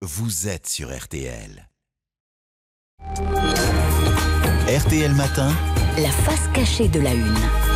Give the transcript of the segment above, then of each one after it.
vous êtes sur RTL. RTL Matin, la face cachée de la une.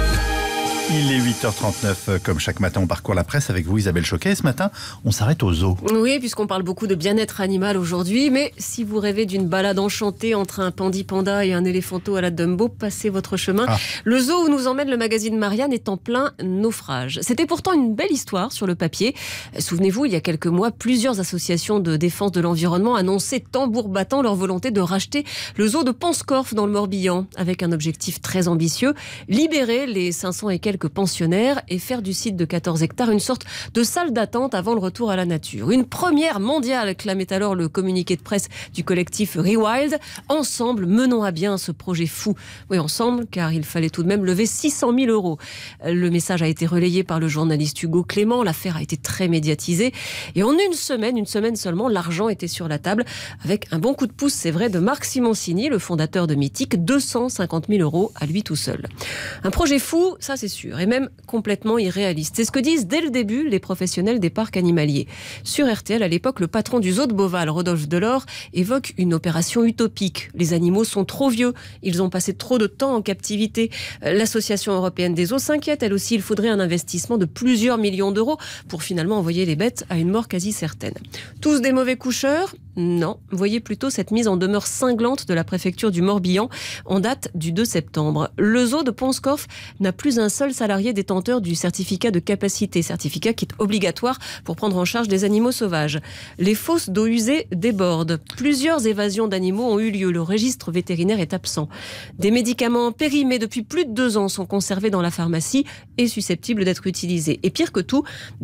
Il est 8h39, comme chaque matin on parcourt la presse avec vous Isabelle Choquet. Ce matin, on s'arrête au zoo. Oui, puisqu'on parle beaucoup de bien-être animal aujourd'hui, mais si vous rêvez d'une balade enchantée entre un panda et un éléphanto à la Dumbo, passez votre chemin. Le zoo où nous emmène le magazine Marianne est en plein naufrage. C'était pourtant une belle histoire sur le papier. Souvenez-vous, il y a quelques mois, plusieurs associations de défense de l'environnement annonçaient tambour battant leur volonté de racheter le zoo de Panscorf dans le Morbihan, avec un objectif très ambitieux, libérer les 500 et quelques pensionnaires et faire du site de 14 hectares une sorte de salle d'attente avant le retour à la nature. Une première mondiale, clamait alors le communiqué de presse du collectif Rewild. Ensemble, menons à bien ce projet fou. Oui, ensemble, car il fallait tout de même lever 600 000 €. Le message a été relayé par le journaliste Hugo Clément. L'affaire a été très médiatisée. Et en une semaine seulement, l'argent était sur la table, avec un bon coup de pouce, c'est vrai, de Marc Simoncini, le fondateur de Mythique, 250 000 € à lui tout seul. Un projet fou, ça c'est sûr, et même complètement irréaliste. C'est ce que disent dès le début les professionnels des parcs animaliers. Sur RTL, à l'époque, le patron du zoo de Beauval, Rodolphe Delors, évoque une opération utopique. Les animaux sont trop vieux, ils ont passé trop de temps en captivité. L'Association européenne des zoos s'inquiète, elle aussi. Il faudrait un investissement de plusieurs millions d'euros pour finalement envoyer les bêtes à une mort quasi certaine. Tous des mauvais coucheurs ? Non. Voyez plutôt cette mise en demeure cinglante de la préfecture du Morbihan en date du 2 septembre. Le zoo de Panscorf n'a plus un seul salarié détenteur du certificat de capacité, certificat qui est obligatoire pour prendre en charge des animaux sauvages. Les fosses d'eau usée débordent. Plusieurs évasions d'animaux ont eu lieu. Le registre vétérinaire est absent. Des médicaments périmés depuis plus de 2 ans sont conservés dans la pharmacie et susceptibles d'être utilisés. Et pire que tout,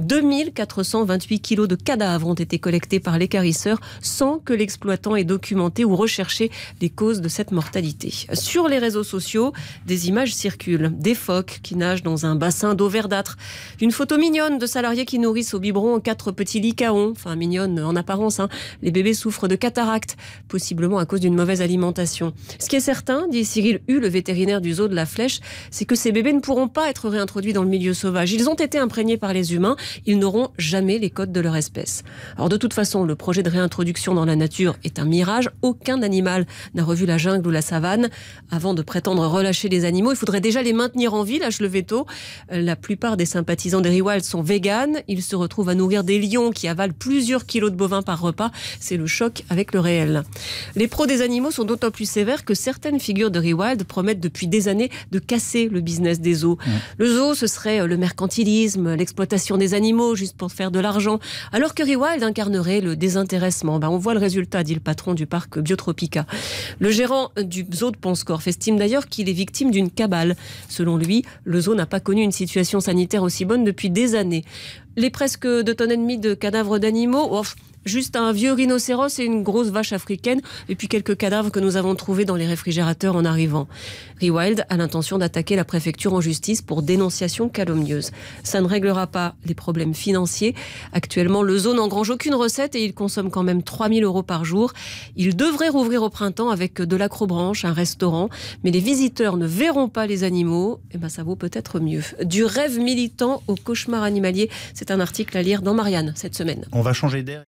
2428 kilos de cadavres ont été collectés par l'équarrisseur sans que l'exploitant ait documenté ou recherché les causes de cette mortalité. Sur les réseaux sociaux, des images circulent. Des phoques qui nagent dans un bassin d'eau verdâtre. Une photo mignonne de salariés qui nourrissent au biberon 4 petits lycaons. Enfin, mignonne en apparence. Les bébés souffrent de cataracte, possiblement à cause d'une mauvaise alimentation. Ce qui est certain, dit Cyril Hu, le vétérinaire du zoo de la Flèche, c'est que ces bébés ne pourront pas être réintroduits dans le milieu sauvage. Ils ont été imprégnés par les humains. Ils n'auront jamais les codes de leur espèce. Alors de toute façon, le projet de réintroduction dans la nature est un mirage. Aucun animal n'a revu la jungle ou la savane. Avant de prétendre relâcher les animaux, il faudrait déjà les maintenir en vie, lâche le veto. La plupart des sympathisants des Rewild sont véganes. Ils se retrouvent à nourrir des lions qui avalent plusieurs kilos de bovins par repas. C'est le choc avec le réel. Les pros des animaux sont d'autant plus sévères que certaines figures de Rewild promettent depuis des années de casser le business des zoos. Le zoo, ce serait le mercantilisme, l'exploitation des animaux juste pour faire de l'argent. Alors que Rewild incarnerait le désintéressement. On voit le résultat, dit le patron du parc Biotropica. Le gérant du zoo de Panscorf estime d'ailleurs qu'il est victime d'une cabale. Selon lui, le zoo n'a pas connu une situation sanitaire aussi bonne depuis des années. Les presque 2,5 tonnes de cadavres d'animaux, juste un vieux rhinocéros et une grosse vache africaine, et puis quelques cadavres que nous avons trouvés dans les réfrigérateurs en arrivant. Rewild a l'intention d'attaquer la préfecture en justice pour dénonciation calomnieuse. Ça ne réglera pas les problèmes financiers. Actuellement, le zoo n'engrange aucune recette et il consomme quand même 3 000 € par jour. Il devrait rouvrir au printemps avec de l'acrobranche, un restaurant, mais les visiteurs ne verront pas les animaux. Ça vaut peut-être mieux. Du rêve militant au cauchemar animalier, c'est un article à lire dans Marianne cette semaine. On va changer d'air.